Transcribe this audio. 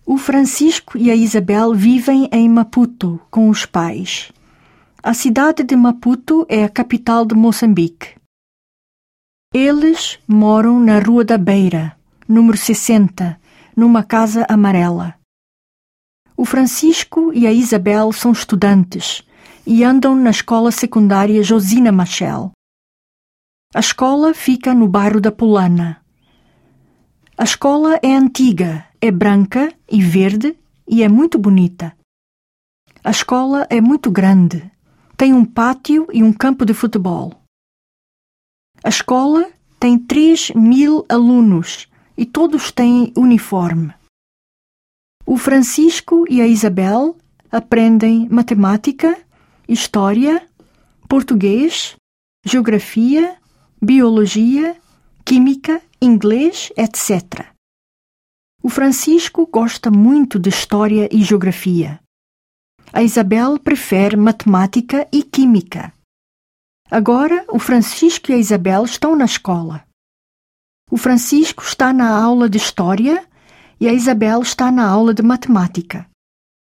O Francisco e a Isabel vivem em Maputo com os pais. A cidade de Maputo é a capital de Moçambique. Eles moram na Rua da Beira, número 60, numa casa amarela. O Francisco e a Isabel são estudantes e andam na escola secundária Josina Machel. A escola fica no bairro da Polana. A escola é antiga, é branca e verde e é muito bonita. A escola é muito grande, tem um pátio e um campo de futebol. A escola tem 3.000 alunos e todos têm uniforme. O Francisco e a Isabel aprendem matemática, história, português, geografia, biologia, química, inglês, etc. O Francisco gosta muito de história e geografia. A Isabel prefere matemática e química. Agora, o Francisco e a Isabel estão na escola. O Francisco está na aula de história e a Isabel está na aula de matemática.